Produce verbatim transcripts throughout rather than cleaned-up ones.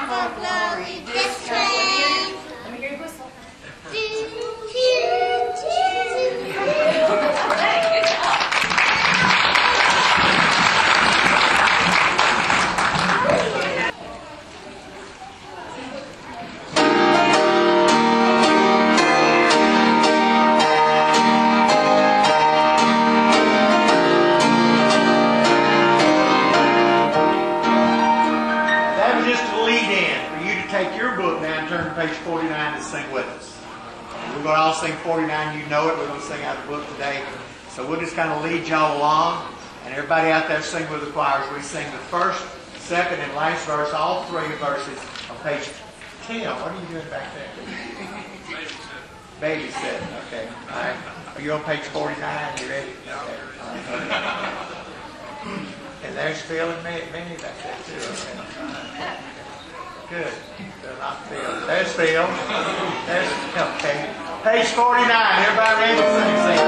for glory displays. Let me hear your whistle. Page forty-nine to sing with us. We're going to all sing forty-nine. You know it. We're going to sing out of the book today. So we'll just kind of lead y'all along. And everybody out there sing with the choirs. We sing the first, second, and last verse, all three verses on page ten. What are you doing back there? Baby set. Okay. All right. Are you on page forty-nine? You ready? Okay. And there's Phil and Minnie back there too. Okay. Good. They're not Phil. There's Phil. There's, okay. Page forty-nine. Everybody ready to sing? Sing.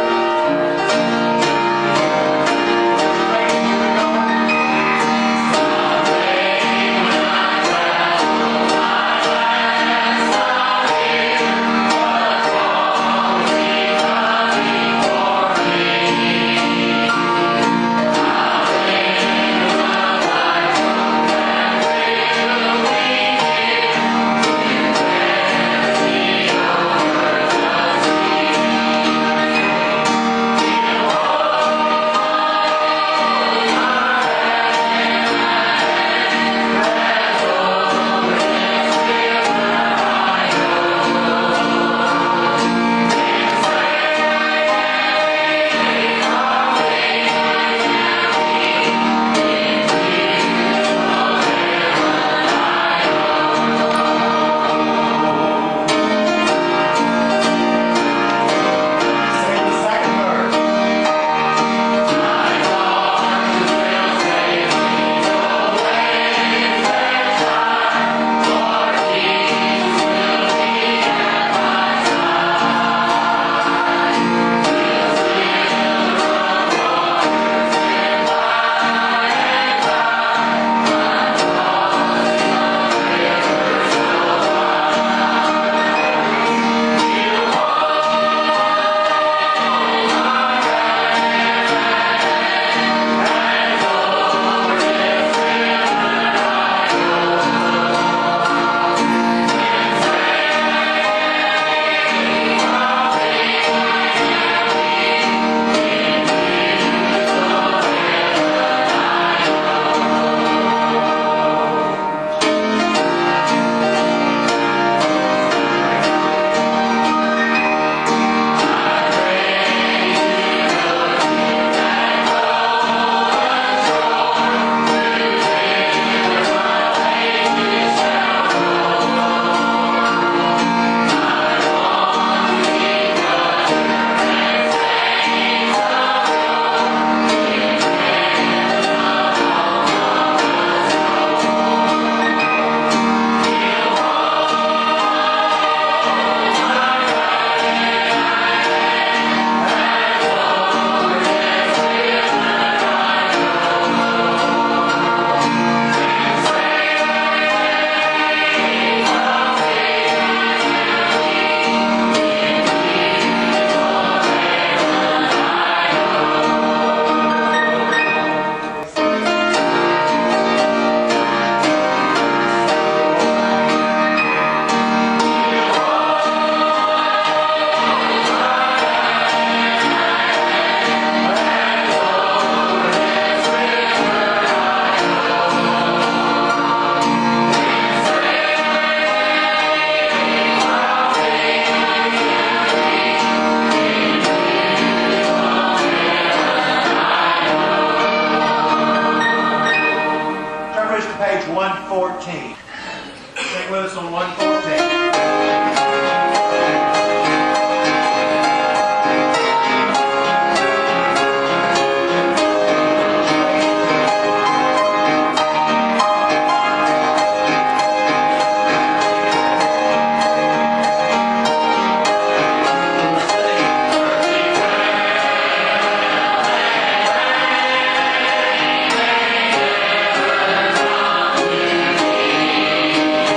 fourteen. Sing with us on one fourteen. Thank you.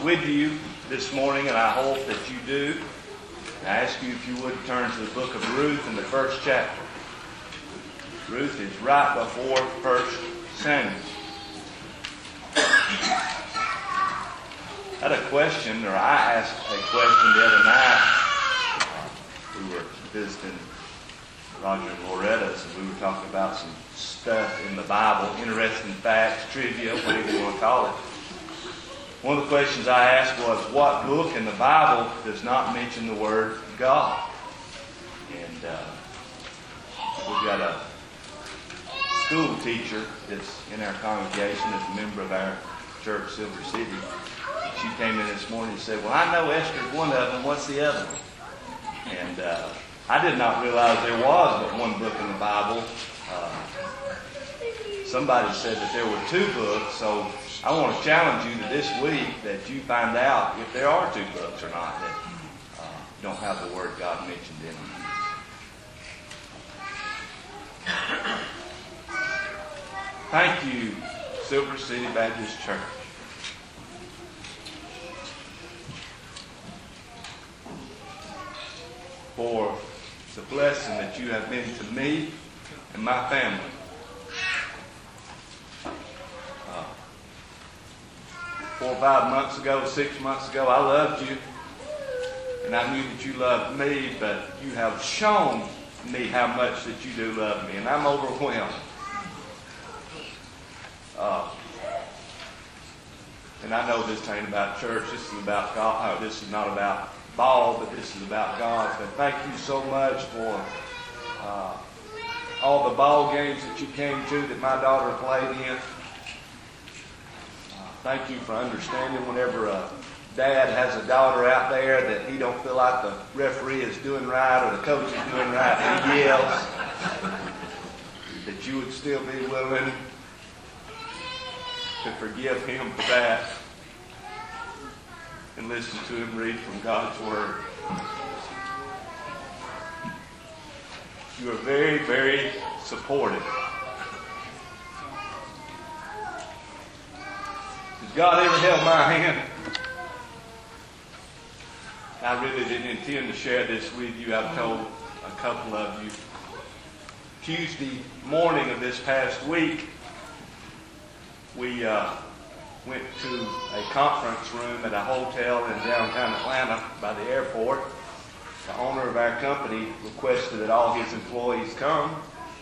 with you this morning, and I hope that you do. I ask you if you would turn to the book of Ruth in the first chapter. Ruth is right before First Samuel. I had a question, or I asked a question the other night. Uh, we were visiting Roger and Loretta's, and we were talking about some stuff in the Bible, interesting facts, trivia, whatever you want to call it. One of the questions I asked was, what book in the Bible does not mention the word God? And uh, we've got a school teacher that's in our congregation, that's a member of our church, Silver City. She came in this morning and said, well, I know Esther's one of them. What's the other one? And uh, I did not realize there was but one book in the Bible. Uh, somebody said that there were two books, so I want to challenge you to this week that you find out if there are two books or not that uh, don't have the word God mentioned in them. Thank you, Silver City Baptist Church. For the blessing that you have been to me and my family. Uh, four or five months ago, six months ago, I loved you. And I knew that you loved me, but you have shown me how much that you do love me. And I'm overwhelmed. Uh, and I know this ain't about church. This is about God. Oh, this is not about ball, but this is about God. But thank you so much for uh, all the ball games that you came to that my daughter played in. Uh, thank you for understanding whenever a dad has a daughter out there that he don't feel like the referee is doing right or the coach is doing right, and he yells, that you would still be willing to forgive him for that and listen to him read from God's Word. You are very, very supportive. Has God ever held my hand? I really didn't intend to share this with you. I've told a couple of you. Tuesday morning of this past week, we uh, went to a conference room at a hotel in downtown Atlanta by the airport. The owner of our company requested that all his employees come.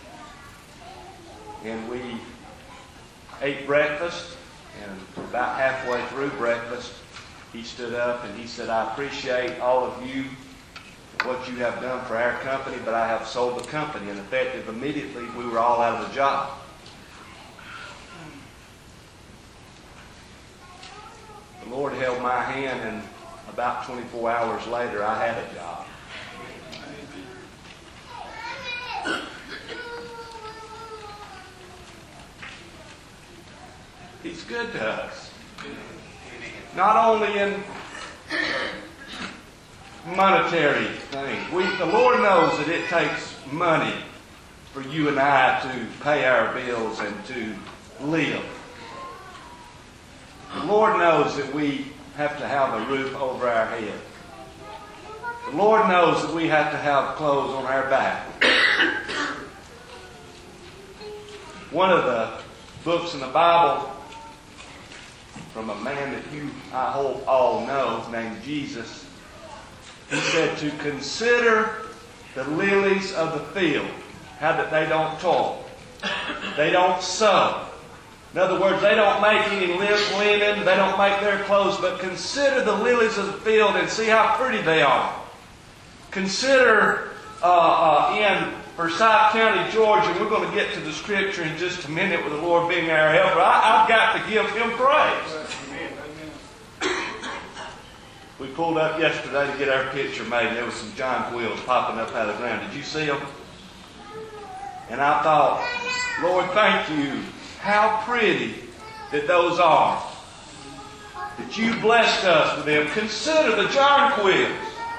And we ate breakfast, and about halfway through breakfast, he stood up and he said, I appreciate all of you, what you have done for our company, but I have sold the company. And effective immediately, we were all out of a job. The Lord held my hand, and about twenty-four hours later, I had a job. He's good to us. Not only in monetary things. We, the Lord knows that it takes money for you and I to pay our bills and to live. The Lord knows that we have to have a roof over our head. The Lord knows that we have to have clothes on our back. One of the books in the Bible from a man that you, I hope, all know, named Jesus, he said to consider the lilies of the field, how that they don't toil, they don't sow. In other words, they don't make any linen, they don't make their clothes, but consider the lilies of the field and see how pretty they are. Consider uh, uh, in Forsyth County, Georgia, and we're going to get to the scripture in just a minute with the Lord being our helper. I, I've got to give Him praise. We pulled up yesterday to get our picture made, and there was some jonquils popping up out of the ground. Did you see them? And I thought, Lord, thank you. How pretty that those are. That you blessed us with them. Consider the jonquils.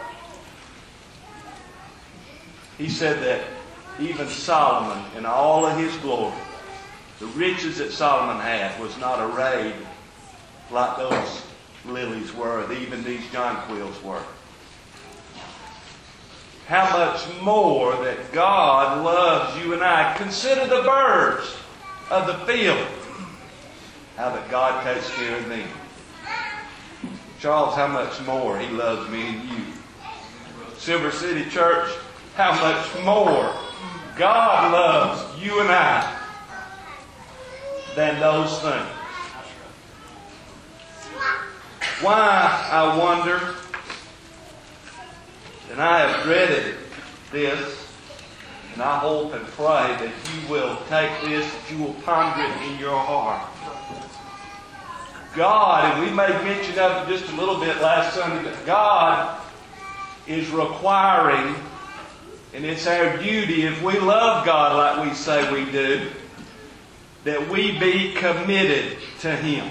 He said that even Solomon, in all of his glory, the riches that Solomon had was not arrayed like those lilies worth, even these jonquils worth. How much more that God loves you and I. Consider the birds of the field. How that God takes care of them. Charles, how much more He loves me and you. Silver City Church, how much more God loves you and I than those things. Why, I wonder, and I have dreaded this, and I hope and pray that you will take this, that you will ponder it in your heart. God, and we made mention of it just a little bit last Sunday, but God is requiring, and it's our duty, if we love God like we say we do, that we be committed to Him.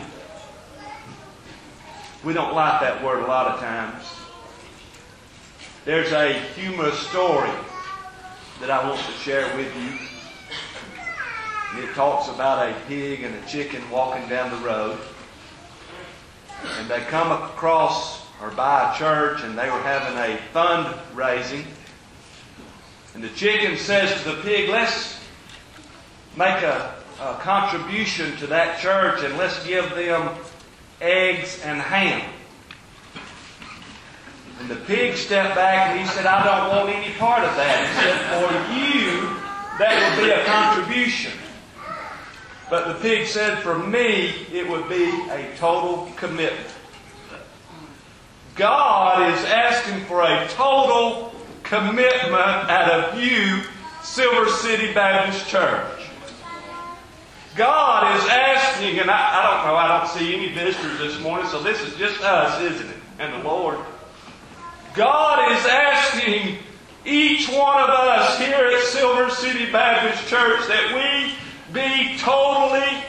We don't like that word a lot of times. There's a humorous story that I want to share with you. It talks about a pig and a chicken walking down the road. And they come across or by a church, and they were having a fundraising. And the chicken says to the pig, let's make a, a contribution to that church and let's give them eggs and ham. And the pig stepped back and he said, I don't want any part of that. He said, for you, that would be a contribution. But the pig said, for me, it would be a total commitment. God is asking for a total commitment out of you, Silver City Baptist Church. God is asking, and I, I don't know, I don't see any visitors this morning, so this is just us, isn't it? And the Lord. God is asking each one of us here at Silver City Baptist Church that we be totally,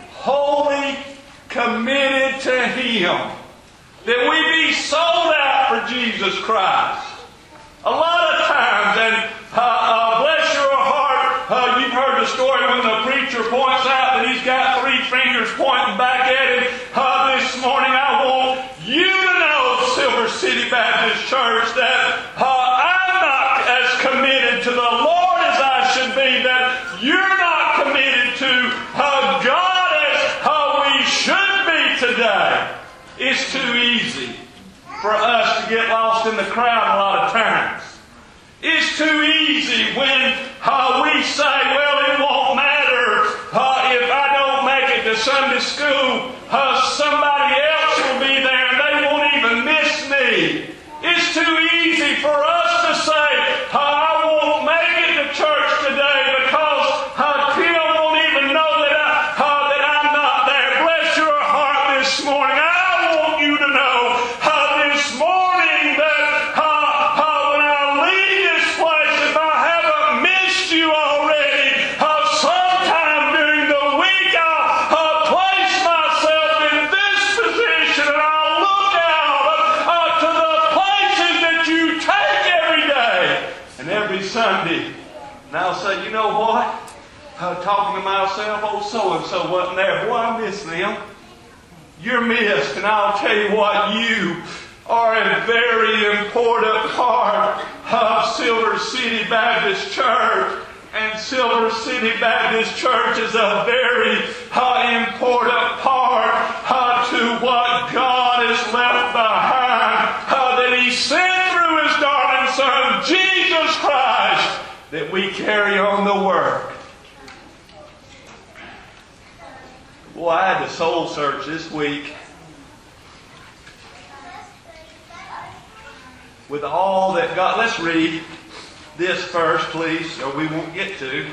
wholly committed to Him. That we be sold out for Jesus Christ. A lot of times, and uh, uh, bless your heart, uh, you've heard the story when the preacher points out that he's got three fingers pointing back at him. Uh, this morning I want you to know, Silver City Baptist Church, that uh, I'm not as committed to the Lord as I should be, that you're not committed to uh, God as uh, we should be today. It's too easy for us to get lost in the crowd a lot of times. It's too easy when uh, we say, well, it won't matter uh, if I don't make it to Sunday school. Uh, somebody else will be there and they won't even miss me. It's too easy for us to say, uh, I won't make it to church today because uh, Tim won't even know that, I, uh, that I'm not there. Bless your heart this morning. I want you to know uh, this morning that uh, uh, when I leave this place, if I haven't missed you already, uh, sometime during the week I'll uh, place myself in this position and I'll look out uh, to the places that you take every day and every Sunday. And I'll say, you know what? Uh, talking to myself, oh, so-and-so wasn't there. Boy, I miss them. You're missed, and I'll tell you what, you are a very important part of Silver City Baptist Church. And Silver City Baptist Church is a very uh, important part uh, to what God has left behind. Uh, that He sent through His darling Son, Jesus Christ, that we carry on the work. Boy, I had to soul search this week with all that God... Let's read this first, please, or we won't get to.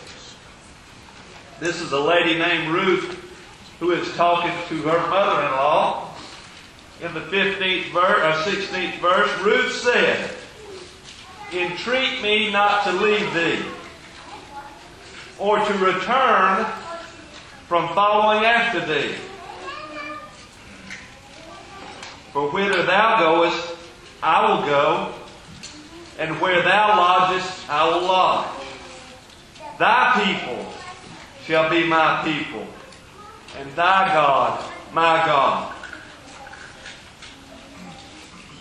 This is a lady named Ruth who is talking to her mother-in-law. In the fifteenth verse, or sixteenth verse, Ruth said, entreat me not to leave thee, or to return from following after thee. For whither thou goest, I will go, and where thou lodgest, I will lodge. Thy people shall be my people, and thy God my God.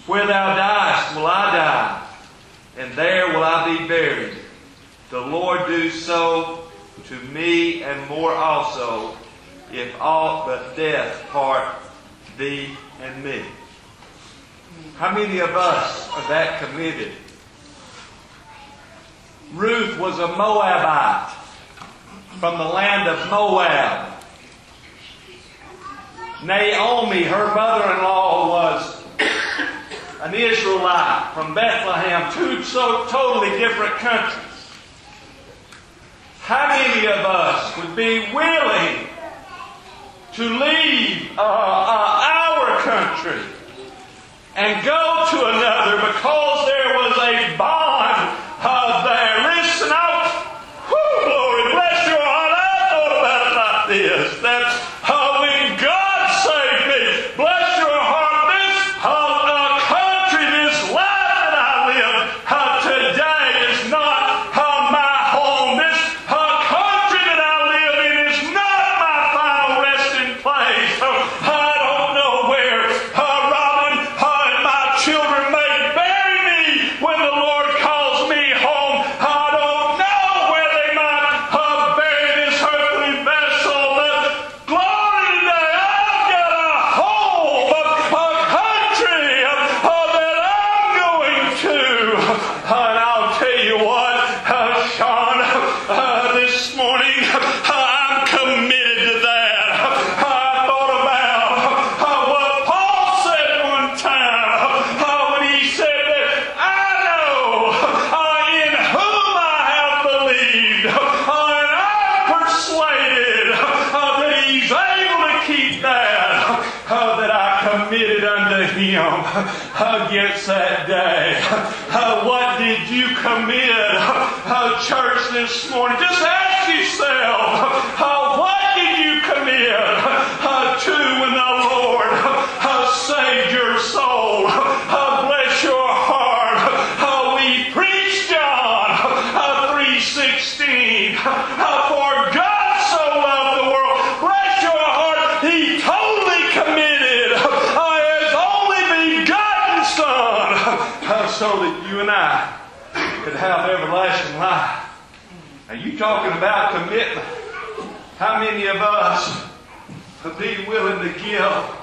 Where thou diest will I die, and there will I be buried. The Lord do so to me and more also, if aught but death part thee and me. How many of us are that committed? Ruth was a Moabite from the land of Moab. Naomi, her mother-in-law, was an Israelite from Bethlehem, two so totally different countries. How many of us would be willing to leave uh, uh, our country and go to another because there was a bond uh, there? Listen out. Whew, glory, bless your heart. I thought about it like this. That uh, when God saved me, bless your heart, this uh, uh, country, this life that I live uh, today is not uh, my home. This uh, country that I live in is not my final resting place. So I don't know where uh, Robin uh, and my children may bury me when the Lord calls me home. I don't know where they might uh, bury this earthly vessel. But glory today, I've got a home, a, a country uh, that I'm going to. And I'll tell you what, uh, Sean, uh, this morning uh, I'm committed to that. I thought about uh, what Paul said one time uh, when he said that I know uh, in whom I have believed, uh, and I'm persuaded uh, that he's able to keep that uh, that I committed unto him against that day. Uh, what did you commit, uh, church, this morning? Just ask yourself, uh, what did you commit uh, to when the Lord uh, saved your soul? Uh, bless your heart. Uh, we preach John uh, three sixteen. Uh, for God so loved the world. Bless your heart. He totally committed uh, His only begotten Son uh, so that you and I could have everlasting life. Now you talking about commitment. How many of us would be willing to give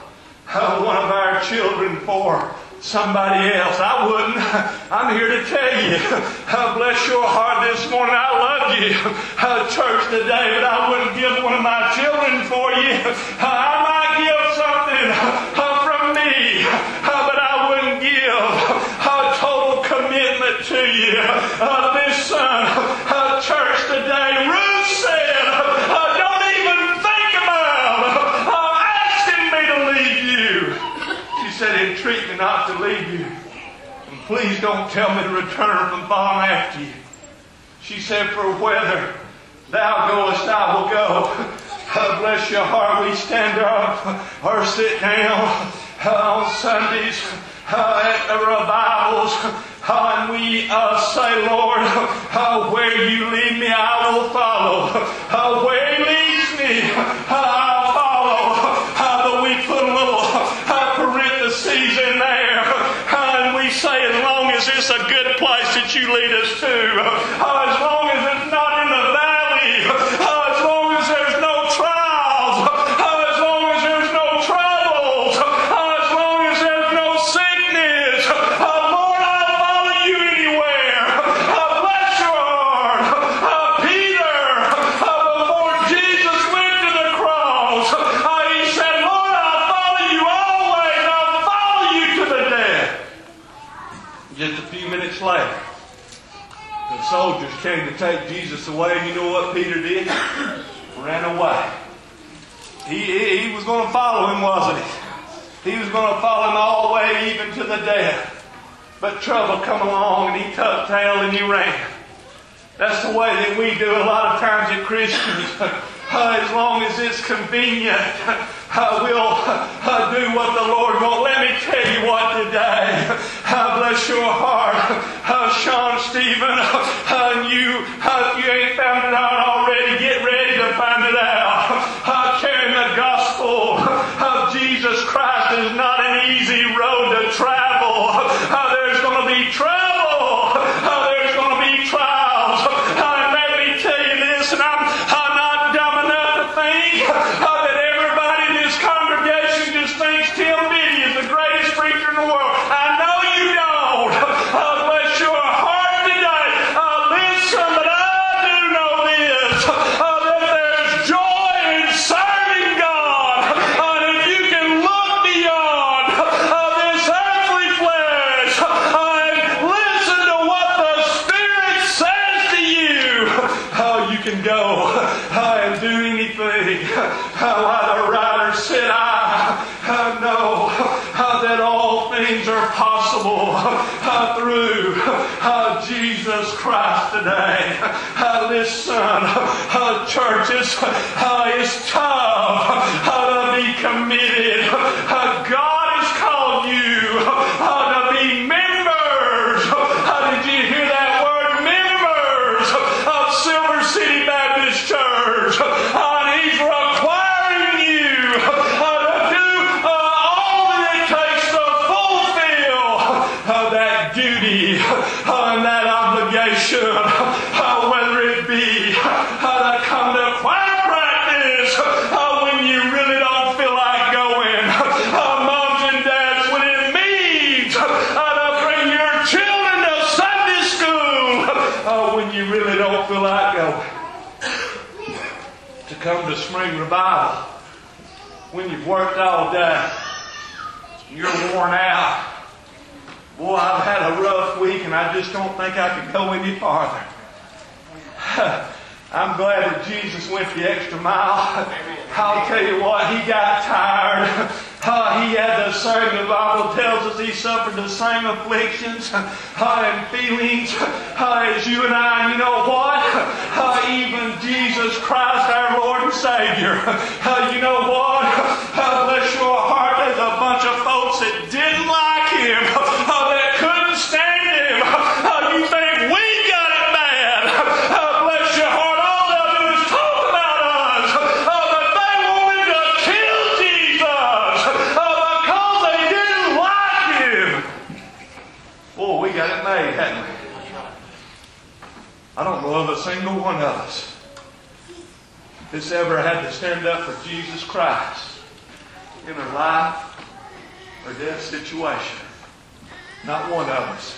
uh, one of our children for somebody else? I wouldn't. I'm here to tell you, uh, bless your heart this morning, I love you, uh, church, today, but I wouldn't give one of my children for you. Uh, I might give something uh, from me, uh, but I wouldn't give a total commitment to you. Uh, this son, uh, church, today, Ruth said, uh, don't even think about uh, asking me to leave you. She said, entreat me not to leave you. And please don't tell me to return from following after you. She said, for whither thou goest, I will go. Uh, bless your heart. We stand up or sit down uh, on Sundays uh, at the revivals. Uh, and we uh, say, Lord, uh, where you lead me, I will follow. Uh, where He leads me, uh, I'll follow. Uh, but we put a little uh, parentheses in there. Uh, and we say, as long as it's a good place that you lead us to. Uh, as long as it's not in the valley. Uh, as long as there's no trials. Uh, as long as there's no troubles. Uh, as long as there's no sickness. Uh, Lord, I'll follow you anywhere. Uh, bless your heart. Uh, Peter, uh, before Jesus went to the cross, uh, he said, Lord, I'll follow you always. I'll follow you to the death. Just a few minutes later, the soldiers came to take Jesus away. And you know what Peter did? Ran away. He, he, he was going to follow him, wasn't he? He was going to follow him all the way, even to the death. But trouble come along, and he tucked tail and he ran. That's the way that we do a lot of times as Christians. Uh, as long as it's convenient, uh, we'll uh, do what the Lord wants. Let me tell you what today. Uh, bless your heart. Uh, Sean Stephen, uh, you, uh, if you ain't found it out already, get ready to find it out. Uh, carrying the gospel of Jesus Christ is not an easy road to travel. can go uh, and do anything. Uh, why the writer said, I uh, know uh, that all things are possible uh, through uh, Jesus Christ today. Uh, listen, uh, churches, uh, it's tough uh, to be committed. Uh, God has called you uh, to be members. Uh, did you hear that word? Members of Silver City Baptist Church. Uh, and He's requiring you uh, to do uh, all that it takes to fulfill uh, that duty uh, and that obligation. Uh, whether it be uh, to come to choir practice uh, when you really don't feel like going. Uh, moms and dads, when it means uh, to bring your children to Sunday school uh, when you really don't feel like going. To come to spring revival when you've worked all day. You're worn out. Boy, I've had a rough week and I just don't think I can go any farther. I'm glad that Jesus went the extra mile. I'll tell you what, He got tired. Uh, he had the same, the Bible tells us He suffered the same afflictions uh, and feelings uh, as you and I. And you know what? Uh, even Jesus Christ, our Lord and Savior. Uh, you know what? Uh, bless your heart, there's a bunch of folks that didn't like Him, uh, that couldn't stand Him. Uh, you think we got it bad? Uh, bless your heart. I don't know of a single one of us that's ever had to stand up for Jesus Christ in a life or death situation. Not one of us.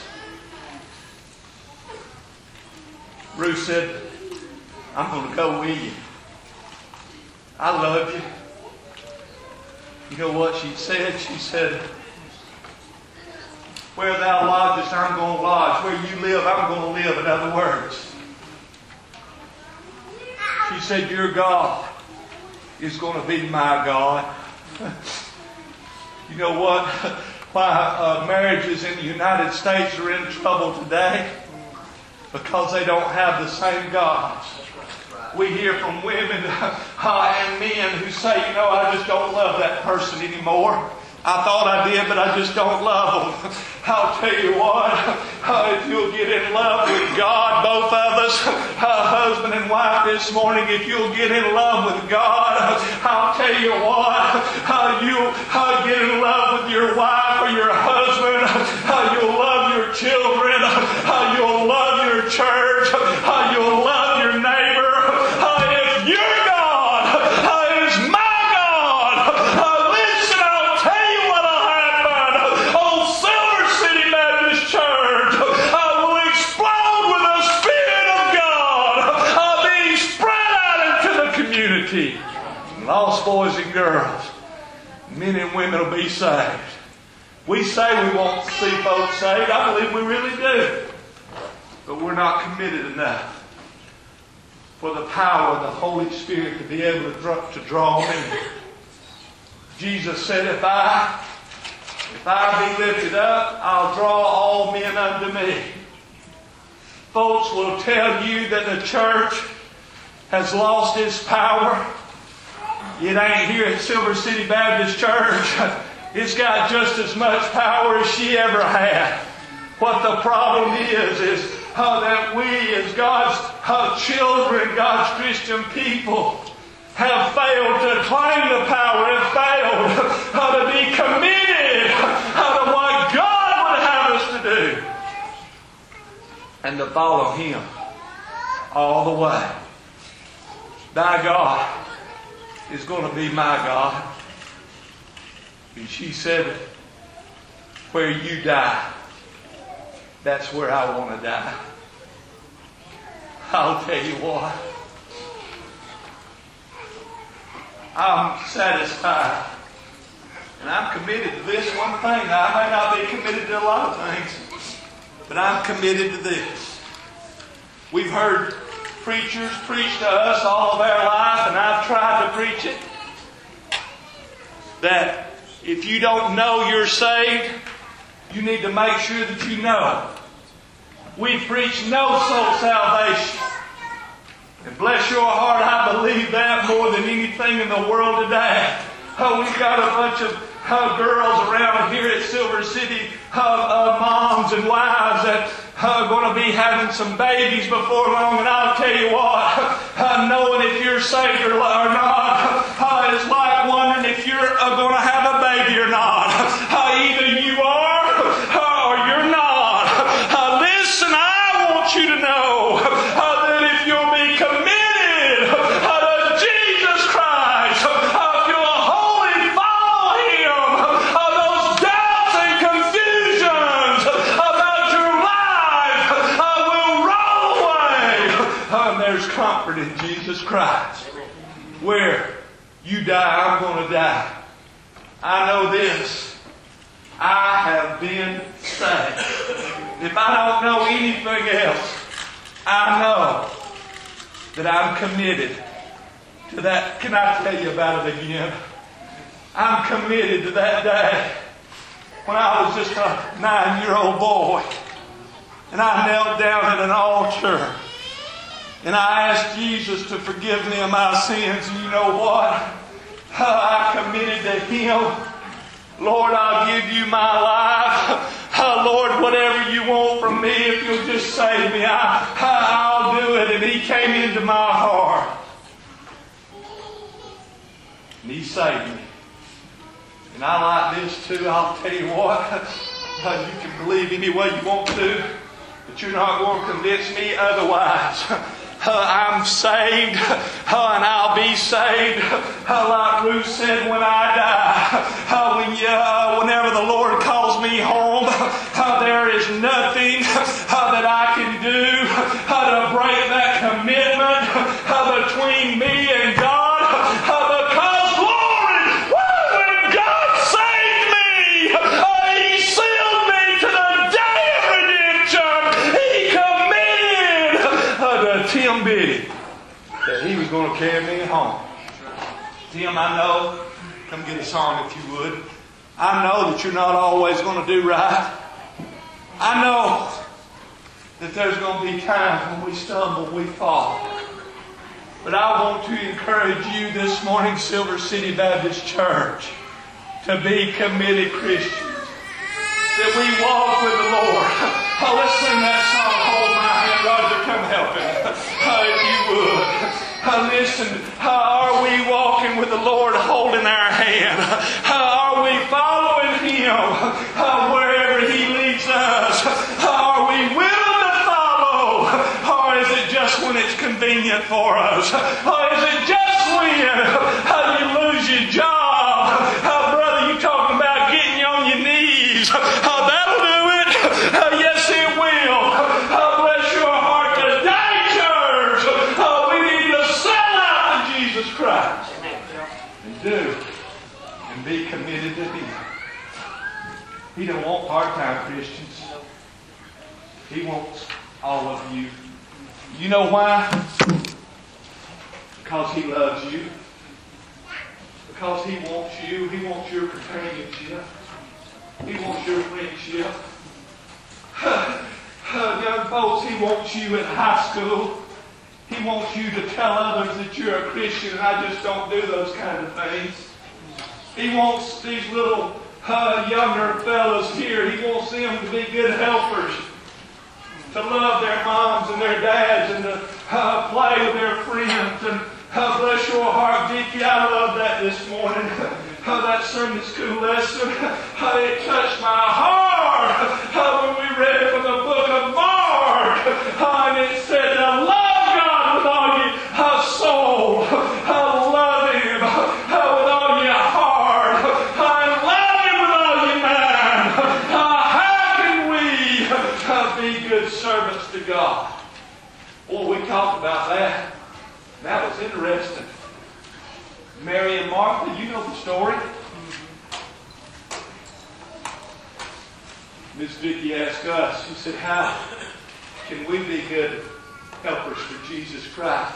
Ruth said, I'm going to go with you. I love you. You know what she said? She said, where thou lodgest, I'm going to lodge. Where you live, I'm going to live. In other words, she said, your God is going to be my God. You know what? Why uh, marriages in the United States are in trouble today? Because they don't have the same gods. We hear from women uh, and men who say, you know, I just don't love that person anymore. I thought I did, but I just don't love them. I'll tell you what, uh, if you'll get in love with God, both of us, uh, husband and wife this morning, if you'll get in love with God, I'll tell you what, uh, you'll uh, get in love with your wife or your husband, uh, you'll love your children, uh, you'll love your church, uh, you'll love your neighbor. Uh, if your God uh, is my lost boys and girls, men and women will be saved. We say we want to see folks saved. I believe we really do. But we're not committed enough for the power of the Holy Spirit to be able to draw, to draw men. Jesus said, if I, if I be lifted up, I'll draw all men unto me. Folks will tell you that the church has lost its power. It ain't here at Silver City Baptist Church. It's got just as much power as she ever had. What the problem is, is uh, that we as God's uh, children, God's Christian people, have failed to claim the power, have failed uh, to be committed uh, to what God would have us to do. And to follow Him all the way. Thy God is going to be my God. And she said, where you die, that's where I want to die. I'll tell you what. I'm satisfied. And I'm committed to this one thing. Now, I may not be committed to a lot of things, but I'm committed to this. We've heard preachers preach to us all of our life, and I've tried to preach it, that if you don't know you're saved, you need to make sure that you know. We preach no soul salvation. And bless your heart, I believe that more than anything in the world today. Oh, we've got a bunch of uh, girls around here at Silver City, uh, uh, moms and wives that are going to be having some babies before long. And I'll tell you what, uh, knowing if you're saved or, or not uh, is like wondering if you're uh, going to have a baby or not. Uh, either you are uh, or you're not. Uh, listen, I want you to know uh, that if you'll be committed uh, to Jesus Christ, uh, if you'll wholly follow Him, uh, those doubts and confusions about your life uh, will roll away. Uh, there's comfort in Jesus Christ. Where you die, I'm going to die. I know this. I have been saved. If I don't know anything else, I know that I'm committed to that. Can I tell you about it again? I'm committed to that day when I was just a nine-year-old boy and I knelt down at an altar and I asked Jesus to forgive me of my sins. And you know what? I committed to Him. Lord, I'll give you my life. Uh, Lord, whatever you want from me, if you'll just save me, I, I, I'll do it. And He came into my heart. And He saved me. And I like this too. I'll tell you what. Uh, you can believe any way you want to, but you're not going to convince me otherwise. Uh, I'm saved, uh, and I'll be saved, uh, like Ruth said, when I die. Uh, when you, uh, whenever the Lord calls me home, uh, there is nothing uh, that I can do uh, to break that commitment uh, between me and God. Uh, because, Lord, when God saved me, uh, He sealed me to the day of redemption. He committed uh, to Tim Biddy that he was going to carry me home. Tim, I know, come get a song if you would. I know that you're not always going to do right. I know that there's going to be times when we stumble, we fall. But I want to encourage you this morning, Silver City Baptist Church, to be committed Christians. That we walk with the Lord. Oh, let's sing that song, Hold My Hand. Roger, come help him. Oh, if you would. Oh, listen, oh, are we walking with the Lord holding our hand? Oh, are we following Him oh, wherever He leads us? Oh, are we willing to follow? Or is it just when it's convenient for us? Or is it just when oh, you lose your job? Oh, brother, you talking about getting you on your knees. Oh, that'll do it. Oh, yes, it will. Oh, bless your heart today, church. Oh, we need to sell out to Jesus Christ. And do. And be committed to Him. He don't want part-time Christians. He wants all of you. You know why? Because He loves you. Because He wants you. He wants your companionship. He wants your friendship. Young folks, He wants you in high school. He wants you to tell others that you're a Christian, and I just don't do those kind of things. He wants these little uh, younger fellows here, He wants them to be good helpers, to love their moms and their dads, and to uh, play with their friends. And uh, bless your heart, Dickie, I love that this morning. Uh, that Sunday school lesson, uh, it touched my heart uh, when we read from the book of Mark. Uh, and it said, uh, love God with all your uh, soul, uh, love Him uh, with all your heart, uh, and love Him with all your mind. Uh, how can we uh, be good servants to God? Well, we talked about that. That was interesting. Mary and Martha, you know the story. Miss Vicki asked us, she said, how can we be good helpers for Jesus Christ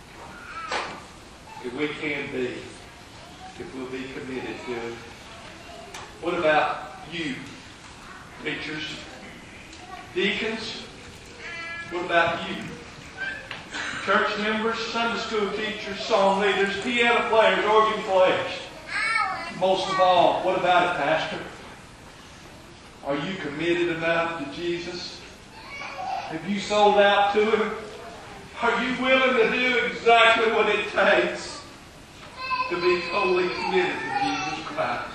that we can be if we'll be committed to it. What about you, preachers, deacons? What about you? Church members, Sunday school teachers, song leaders, piano players, organ players. Most of all, what about it, Pastor? Are you committed enough to Jesus? Have you sold out to Him? Are you willing to do exactly what it takes to be totally committed to Jesus Christ?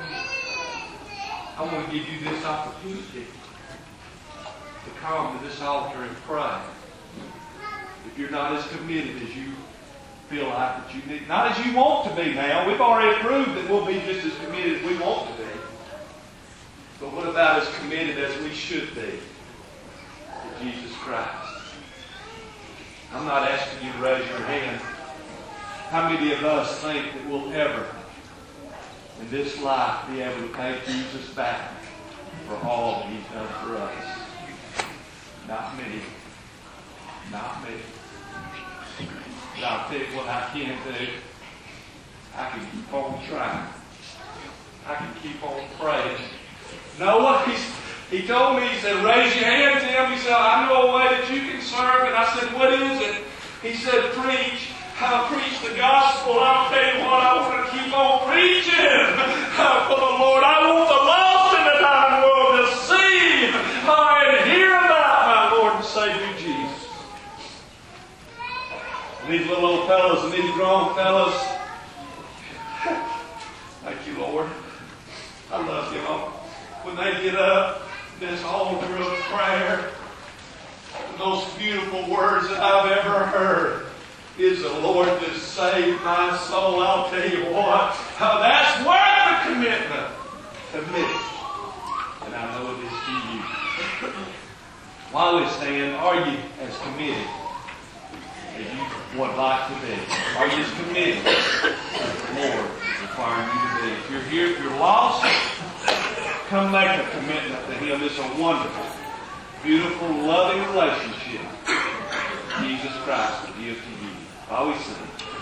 I want to give you this opportunity to come to this altar and pray. If you're not as committed as you feel like that you need, not as you want to be now. We've already proved that we'll be just as committed as we want to be. But what about as committed as we should be to Jesus Christ? I'm not asking you to raise your hand. How many of us think that we'll ever, in this life, be able to pay Jesus back for all that He's done for us? Not many. Not me. But I'll tell you what I can do. I can keep on trying. I can keep on praying. Noah, he's, he told me, he said, raise your hand to Him. He said, I know a way that you can serve. And I said, what is it? He said, preach. I'll preach the gospel. I'll tell you what, I want to keep on preaching for the Lord. I want the lost in the dying world to see and hear about my Lord and Savior Jesus. These little old fellows and these grown fellows, thank you, Lord. I love you all. When they get up, this altar of prayer, the most beautiful words that I've ever heard is the Lord just saved my soul. I'll tell you what, how that's worth the commitment to me. And I know it is to you. While we stand, are you as committed as you would like to be? Are you as committed as the Lord is requiring you to be? If you're here, if you're lost, come make a commitment to Him. It's a wonderful, beautiful, loving relationship Jesus Christ will give to you. While we sing.